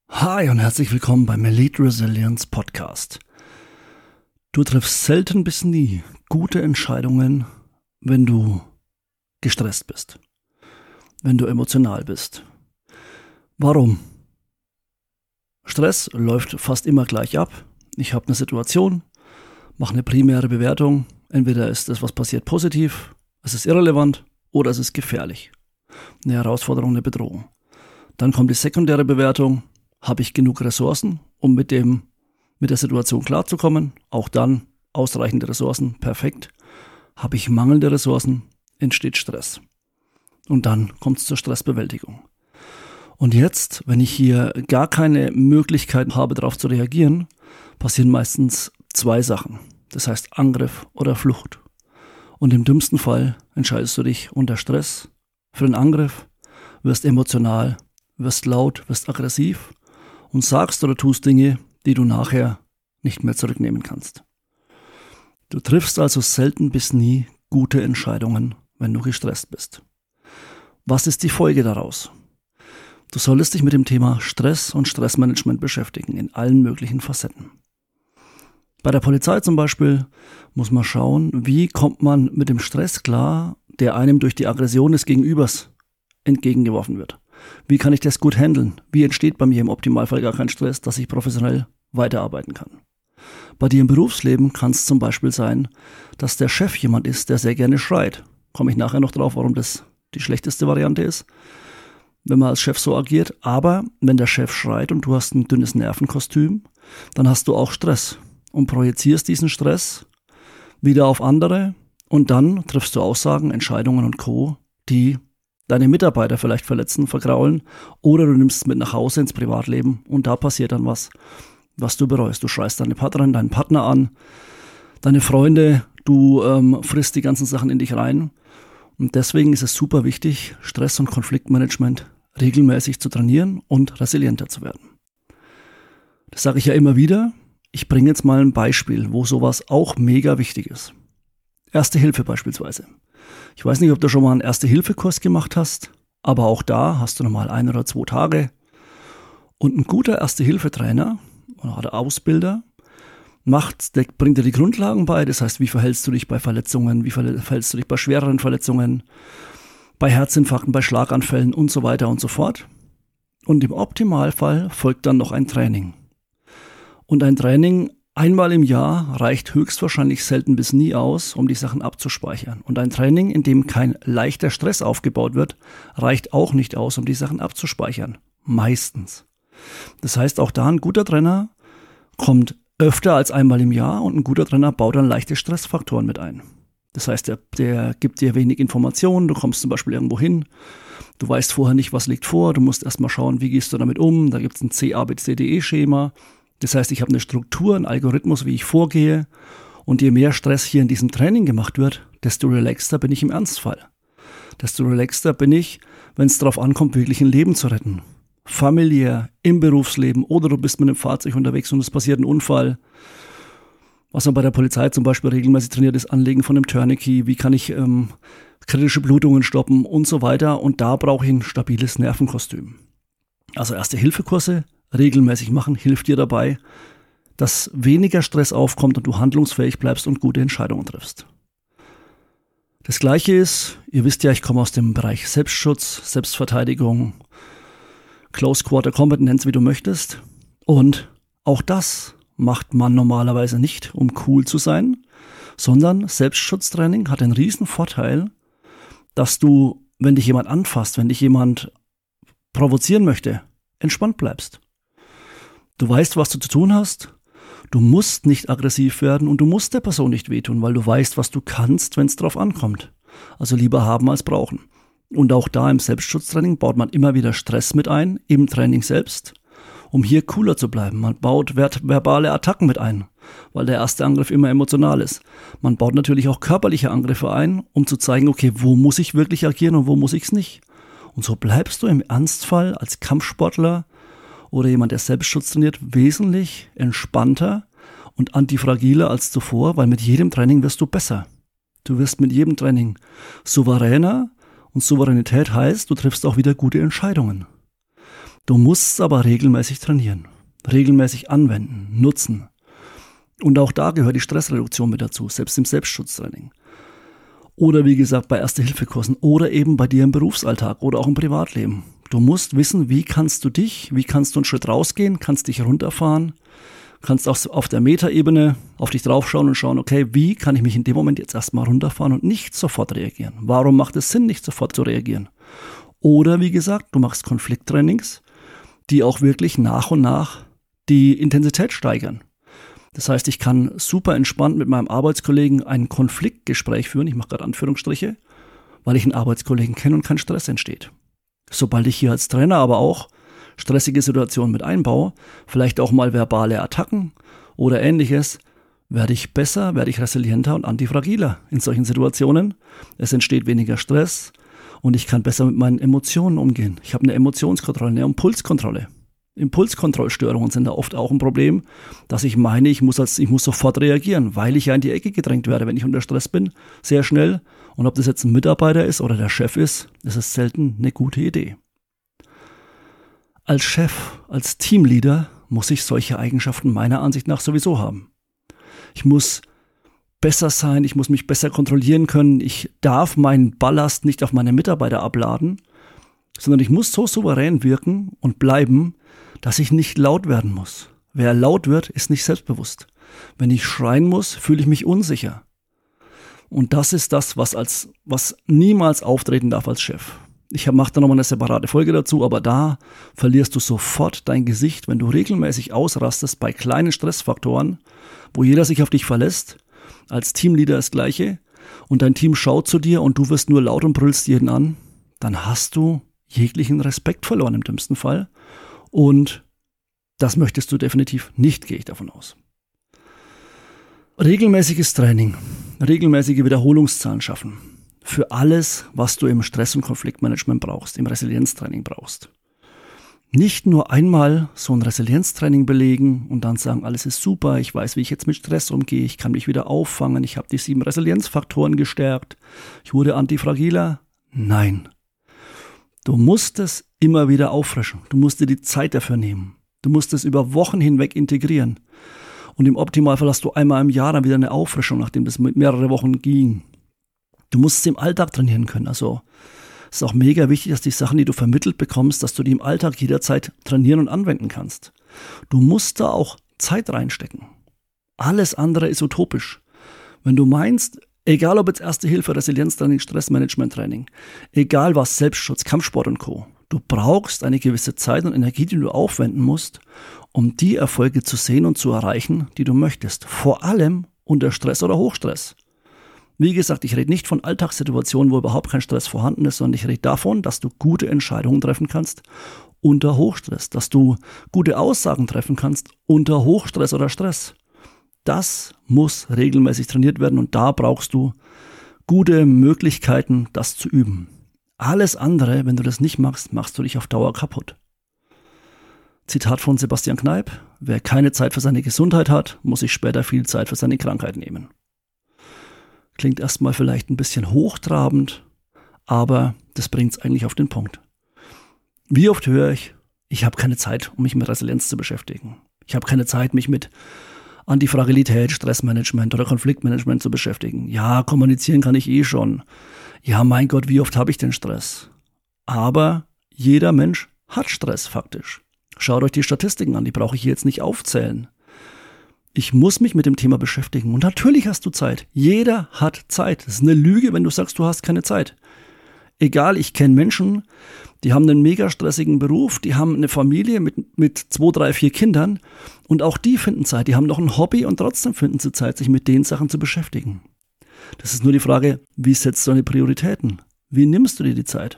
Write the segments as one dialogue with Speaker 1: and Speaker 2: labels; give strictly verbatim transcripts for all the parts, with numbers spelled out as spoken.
Speaker 1: Hi und herzlich willkommen beim Elite Resilience Podcast. Du triffst selten bis nie gute Entscheidungen, wenn du gestresst bist, wenn du emotional bist. Warum? Stress läuft fast immer gleich ab. Ich habe eine Situation, mache eine primäre Bewertung. Entweder ist das, was passiert, positiv, es ist irrelevant oder es ist gefährlich. Eine Herausforderung, eine Bedrohung. Dann kommt die sekundäre Bewertung. Habe ich genug Ressourcen, um mit dem, mit der Situation klarzukommen? Auch dann ausreichende Ressourcen, perfekt. Habe ich mangelnde Ressourcen, entsteht Stress. Und dann kommt es zur Stressbewältigung. Und jetzt, wenn ich hier gar keine Möglichkeit habe, darauf zu reagieren, passieren meistens zwei Sachen. Das heißt Angriff oder Flucht. Und im dümmsten Fall entscheidest du dich unter Stress für den Angriff, wirst emotional, wirst laut, wirst aggressiv und sagst oder tust Dinge, die du nachher nicht mehr zurücknehmen kannst. Du triffst also selten bis nie gute Entscheidungen, wenn du gestresst bist. Was ist die Folge daraus? Du solltest dich mit dem Thema Stress und Stressmanagement beschäftigen, in allen möglichen Facetten. Bei der Polizei zum Beispiel muss man schauen, wie kommt man mit dem Stress klar, der einem durch die Aggression des Gegenübers entgegengeworfen wird. Wie kann ich das gut handeln? Wie entsteht bei mir im Optimalfall gar kein Stress, dass ich professionell weiterarbeiten kann? Bei dir im Berufsleben kann es zum Beispiel sein, dass der Chef jemand ist, der sehr gerne schreit. Komme ich nachher noch drauf, warum das die schlechteste Variante ist, wenn man als Chef so agiert. Aber wenn der Chef schreit und du hast ein dünnes Nervenkostüm, dann hast du auch Stress und projizierst diesen Stress wieder auf andere und dann triffst du Aussagen, Entscheidungen und Co., die deine Mitarbeiter vielleicht verletzen, vergraulen oder du nimmst es mit nach Hause ins Privatleben und da passiert dann was, was du bereust. Du schreist deine Partnerin, deinen Partner an, deine Freunde, du ähm, frisst die ganzen Sachen in dich rein und deswegen ist es super wichtig, Stress- und Konfliktmanagement regelmäßig zu trainieren und resilienter zu werden. Das sage ich ja immer wieder. Ich bringe jetzt mal ein Beispiel, wo sowas auch mega wichtig ist. Erste Hilfe beispielsweise. Ich weiß nicht, ob du schon mal einen Erste-Hilfe-Kurs gemacht hast, aber auch da hast du nochmal ein oder zwei Tage. Und ein guter Erste-Hilfe-Trainer oder Ausbilder macht, der bringt dir die Grundlagen bei. Das heißt, wie verhältst du dich bei Verletzungen, wie verhältst du dich bei schwereren Verletzungen, bei Herzinfarkten, bei Schlaganfällen und so weiter und so fort. Und im Optimalfall folgt dann noch ein Training. Und ein Training einmal im Jahr reicht höchstwahrscheinlich selten bis nie aus, um die Sachen abzuspeichern. Und ein Training, in dem kein leichter Stress aufgebaut wird, reicht auch nicht aus, um die Sachen abzuspeichern. Meistens. Das heißt, auch da ein guter Trainer kommt öfter als einmal im Jahr und ein guter Trainer baut dann leichte Stressfaktoren mit ein. Das heißt, der, der gibt dir wenig Informationen, du kommst zum Beispiel irgendwo hin, du weißt vorher nicht, was liegt vor, du musst erstmal schauen, wie gehst du damit um, da gibt es ein C A B C D E-Schema. Das heißt, ich habe eine Struktur, einen Algorithmus, wie ich vorgehe und je mehr Stress hier in diesem Training gemacht wird, desto relaxter bin ich im Ernstfall. Desto relaxter bin ich, wenn es darauf ankommt, wirklich ein Leben zu retten. Familiär, im Berufsleben oder du bist mit einem Fahrzeug unterwegs und es passiert ein Unfall. Was man bei der Polizei zum Beispiel regelmäßig trainiert ist, Anlegen von einem Tourniquet, wie kann ich ähm, kritische Blutungen stoppen und so weiter. Und da brauche ich ein stabiles Nervenkostüm. Also Erste-Hilfe-Kurse regelmäßig machen, hilft dir dabei, dass weniger Stress aufkommt und du handlungsfähig bleibst und gute Entscheidungen triffst. Das Gleiche ist, ihr wisst ja, ich komme aus dem Bereich Selbstschutz, Selbstverteidigung, Close Quarter Combat, nenn's wie du möchtest. Und auch das macht man normalerweise nicht, um cool zu sein, sondern Selbstschutztraining hat den riesen Vorteil, dass du, wenn dich jemand anfasst, wenn dich jemand provozieren möchte, entspannt bleibst. Du weißt, was du zu tun hast, du musst nicht aggressiv werden und du musst der Person nicht wehtun, weil du weißt, was du kannst, wenn es drauf ankommt. Also lieber haben als brauchen. Und auch da im Selbstschutztraining baut man immer wieder Stress mit ein, im Training selbst, um hier cooler zu bleiben. Man baut verbale Attacken mit ein, weil der erste Angriff immer emotional ist. Man baut natürlich auch körperliche Angriffe ein, um zu zeigen, okay, wo muss ich wirklich agieren und wo muss ich es nicht. Und so bleibst du im Ernstfall als Kampfsportler oder jemand, der Selbstschutz trainiert, wesentlich entspannter und antifragiler als zuvor, weil mit jedem Training wirst du besser. Du wirst mit jedem Training souveräner und Souveränität heißt, du triffst auch wieder gute Entscheidungen. Du musst es aber regelmäßig trainieren, regelmäßig anwenden, nutzen. Und auch da gehört die Stressreduktion mit dazu, selbst im Selbstschutztraining. Oder wie gesagt bei Erste-Hilfe-Kursen oder eben bei dir im Berufsalltag oder auch im Privatleben. Du musst wissen, wie kannst du dich, wie kannst du einen Schritt rausgehen, kannst dich runterfahren, kannst auch auf der Metaebene auf dich draufschauen und schauen, okay, wie kann ich mich in dem Moment jetzt erstmal runterfahren und nicht sofort reagieren? Warum macht es Sinn, nicht sofort zu reagieren? Oder wie gesagt, du machst Konflikttrainings, die auch wirklich nach und nach die Intensität steigern. Das heißt, ich kann super entspannt mit meinem Arbeitskollegen ein Konfliktgespräch führen, ich mache gerade Anführungsstriche, weil ich einen Arbeitskollegen kenne und kein Stress entsteht. Sobald ich hier als Trainer aber auch stressige Situationen mit einbaue, vielleicht auch mal verbale Attacken oder ähnliches, werde ich besser, werde ich resilienter und antifragiler in solchen Situationen. Es entsteht weniger Stress und ich kann besser mit meinen Emotionen umgehen. Ich habe eine Emotionskontrolle, eine Impulskontrolle. Impulskontrollstörungen sind da oft auch ein Problem, dass ich meine, ich muss, als, ich muss sofort reagieren, weil ich ja in die Ecke gedrängt werde, wenn ich unter Stress bin, sehr schnell. Und ob das jetzt ein Mitarbeiter ist oder der Chef ist, das ist selten eine gute Idee. Als Chef, als Teamleader muss ich solche Eigenschaften meiner Ansicht nach sowieso haben. Ich muss besser sein, ich muss mich besser kontrollieren können, ich darf meinen Ballast nicht auf meine Mitarbeiter abladen, sondern ich muss so souverän wirken und bleiben, dass ich nicht laut werden muss. Wer laut wird, ist nicht selbstbewusst. Wenn ich schreien muss, fühle ich mich unsicher. Und das ist das, was als was niemals auftreten darf als Chef. Ich mache da nochmal eine separate Folge dazu, aber da verlierst du sofort dein Gesicht, wenn du regelmäßig ausrastest bei kleinen Stressfaktoren, wo jeder sich auf dich verlässt. Als Teamleader das Gleiche. Und dein Team schaut zu dir und du wirst nur laut und brüllst jeden an. Dann hast du jeglichen Respekt verloren im dümmsten Fall. Und das möchtest du definitiv nicht, gehe ich davon aus. Regelmäßiges Training, regelmäßige Wiederholungszahlen schaffen. Für alles, was du im Stress- und Konfliktmanagement brauchst, im Resilienztraining brauchst. Nicht nur einmal so ein Resilienztraining belegen und dann sagen, alles ist super, ich weiß, wie ich jetzt mit Stress umgehe, ich kann mich wieder auffangen, ich habe die sieben Resilienzfaktoren gestärkt, ich wurde antifragiler. Nein. Du musst es immer wieder auffrischen. Du musst dir die Zeit dafür nehmen. Du musst es über Wochen hinweg integrieren. Und im Optimalfall hast du einmal im Jahr dann wieder eine Auffrischung, nachdem das mit mehrere Wochen ging. Du musst es im Alltag trainieren können. Also es ist auch mega wichtig, dass die Sachen, die du vermittelt bekommst, dass du die im Alltag jederzeit trainieren und anwenden kannst. Du musst da auch Zeit reinstecken. Alles andere ist utopisch. Wenn du meinst, egal ob jetzt Erste Hilfe, Resilienztraining, Stressmanagement-Training, egal was, Selbstschutz, Kampfsport und Co., du brauchst eine gewisse Zeit und Energie, die du aufwenden musst, um die Erfolge zu sehen und zu erreichen, die du möchtest. Vor allem unter Stress oder Hochstress. Wie gesagt, ich rede nicht von Alltagssituationen, wo überhaupt kein Stress vorhanden ist, sondern ich rede davon, dass du gute Entscheidungen treffen kannst unter Hochstress, dass du gute Aussagen treffen kannst unter Hochstress oder Stress. Das muss regelmäßig trainiert werden und da brauchst du gute Möglichkeiten, das zu üben. Alles andere, wenn du das nicht machst, machst du dich auf Dauer kaputt. Zitat von Sebastian Kneipp: Wer keine Zeit für seine Gesundheit hat, muss sich später viel Zeit für seine Krankheit nehmen. Klingt erstmal vielleicht ein bisschen hochtrabend, aber das bringt es eigentlich auf den Punkt. Wie oft höre ich, ich habe keine Zeit, um mich mit Resilienz zu beschäftigen. Ich habe keine Zeit, mich mit Antifragilität, Stressmanagement oder Konfliktmanagement zu beschäftigen. Ja, kommunizieren kann ich eh schon. Ja, mein Gott, wie oft habe ich denn Stress? Aber jeder Mensch hat Stress faktisch. Schaut euch die Statistiken an, die brauche ich hier jetzt nicht aufzählen. Ich muss mich mit dem Thema beschäftigen und natürlich hast du Zeit. Jeder hat Zeit. Das ist eine Lüge, wenn du sagst, du hast keine Zeit. Egal, ich kenne Menschen, die haben einen mega stressigen Beruf, die haben eine Familie mit, mit zwei, drei, vier Kindern und auch die finden Zeit. Die haben noch ein Hobby und trotzdem finden sie Zeit, sich mit den Sachen zu beschäftigen. Das ist nur die Frage, wie setzt du deine Prioritäten? Wie nimmst du dir die Zeit?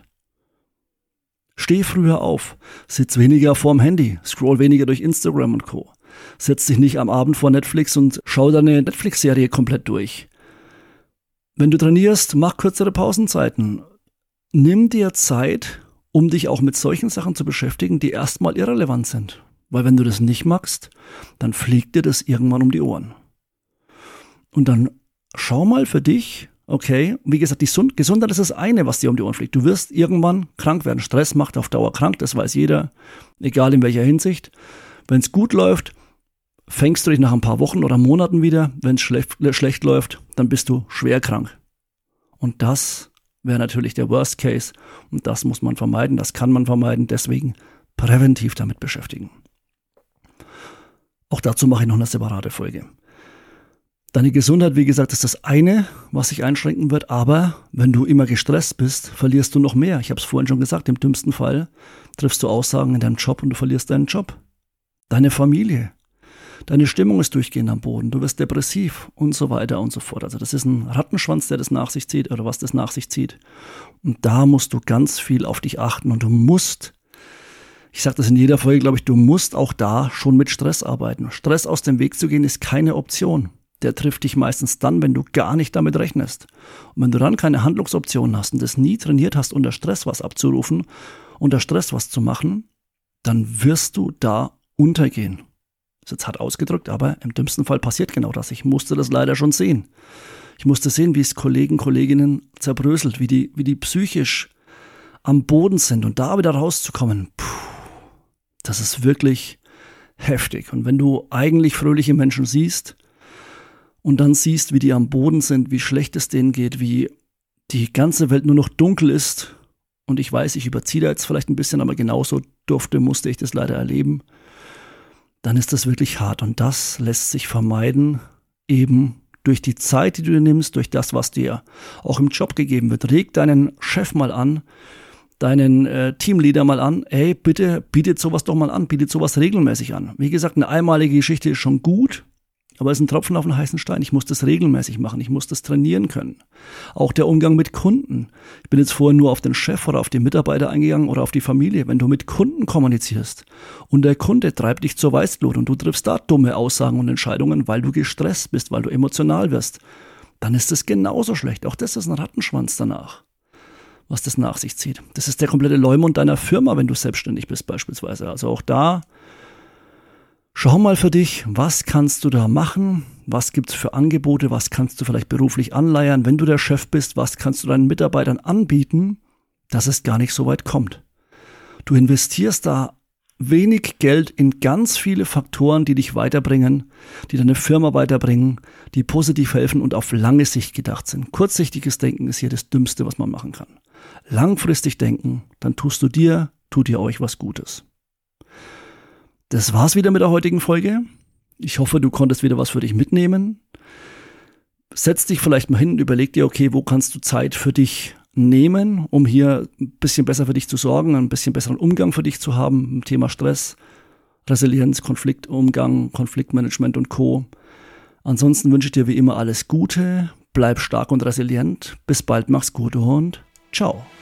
Speaker 1: Steh früher auf, sitz weniger vorm Handy, scroll weniger durch Instagram und Co. Setz dich nicht am Abend vor Netflix und schau deine Netflix-Serie komplett durch. Wenn du trainierst, mach kürzere Pausenzeiten. Nimm dir Zeit, um dich auch mit solchen Sachen zu beschäftigen, die erstmal irrelevant sind. Weil wenn du das nicht machst, dann fliegt dir das irgendwann um die Ohren. Und dann schau mal für dich, Okay, wie gesagt, die Gesundheit ist das eine, was dir um die Ohren fliegt. Du wirst irgendwann krank werden. Stress macht auf Dauer krank, das weiß jeder, egal in welcher Hinsicht. Wenn es gut läuft, fängst du dich nach ein paar Wochen oder Monaten wieder. Wenn es schlecht, schlecht läuft, dann bist du schwer krank. Und das wäre natürlich der Worst Case. Und das muss man vermeiden, das kann man vermeiden. Deswegen präventiv damit beschäftigen. Auch dazu mache ich noch eine separate Folge. Deine Gesundheit, wie gesagt, ist das eine, was sich einschränken wird. Aber wenn du immer gestresst bist, verlierst du noch mehr. Ich habe es vorhin schon gesagt, im dümmsten Fall triffst du Aussagen in deinem Job und du verlierst deinen Job. Deine Familie. Deine Stimmung ist durchgehend am Boden. Du wirst depressiv und so weiter und so fort. Also das ist ein Rattenschwanz, der das nach sich zieht oder was das nach sich zieht. Und da musst du ganz viel auf dich achten und du musst, ich sage das in jeder Folge, glaube ich, du musst auch da schon mit Stress arbeiten. Stress aus dem Weg zu gehen ist keine Option. Der trifft dich meistens dann, wenn du gar nicht damit rechnest. Und wenn du dann keine Handlungsoptionen hast und das nie trainiert hast, unter Stress was abzurufen, unter Stress was zu machen, dann wirst du da untergehen. Das ist jetzt hart ausgedrückt, aber im dümmsten Fall passiert genau das. Ich musste das leider schon sehen. Ich musste sehen, wie es Kollegen, Kolleginnen zerbröselt, wie die, wie die psychisch am Boden sind und da wieder rauszukommen. Puh, das ist wirklich heftig. Und wenn du eigentlich fröhliche Menschen siehst, und dann siehst, wie die am Boden sind, wie schlecht es denen geht, wie die ganze Welt nur noch dunkel ist. Und ich weiß, ich überziehe da jetzt vielleicht ein bisschen, aber genauso durfte, musste ich das leider erleben. Dann ist das wirklich hart. Und das lässt sich vermeiden, eben durch die Zeit, die du dir nimmst, durch das, was dir auch im Job gegeben wird. Reg deinen Chef mal an, deinen äh, Teamleader mal an. Ey, bitte bietet sowas doch mal an, bietet sowas regelmäßig an. Wie gesagt, eine einmalige Geschichte ist schon gut. Aber es ist ein Tropfen auf einen heißen Stein. Ich muss das regelmäßig machen. Ich muss das trainieren können. Auch der Umgang mit Kunden. Ich bin jetzt vorhin nur auf den Chef oder auf die Mitarbeiter eingegangen oder auf die Familie. Wenn du mit Kunden kommunizierst und der Kunde treibt dich zur Weißglut und du triffst da dumme Aussagen und Entscheidungen, weil du gestresst bist, weil du emotional wirst, dann ist es genauso schlecht. Auch das ist ein Rattenschwanz danach, was das nach sich zieht. Das ist der komplette Leumund deiner Firma, wenn du selbstständig bist beispielsweise. Also auch da schau mal für dich, was kannst du da machen, was gibt's für Angebote, was kannst du vielleicht beruflich anleiern, wenn du der Chef bist, was kannst du deinen Mitarbeitern anbieten, dass es gar nicht so weit kommt. Du investierst da wenig Geld in ganz viele Faktoren, die dich weiterbringen, die deine Firma weiterbringen, die positiv helfen und auf lange Sicht gedacht sind. Kurzsichtiges Denken ist hier das Dümmste, was man machen kann. Langfristig denken, dann tust du dir, tut ihr euch was Gutes. Das war's wieder mit der heutigen Folge. Ich hoffe, du konntest wieder was für dich mitnehmen. Setz dich vielleicht mal hin und überleg dir, okay, wo kannst du Zeit für dich nehmen, um hier ein bisschen besser für dich zu sorgen, ein bisschen besseren Umgang für dich zu haben im Thema Stress, Resilienz, Konfliktumgang, Konfliktmanagement und Co. Ansonsten wünsche ich dir wie immer alles Gute, bleib stark und resilient. Bis bald, mach's gut und ciao.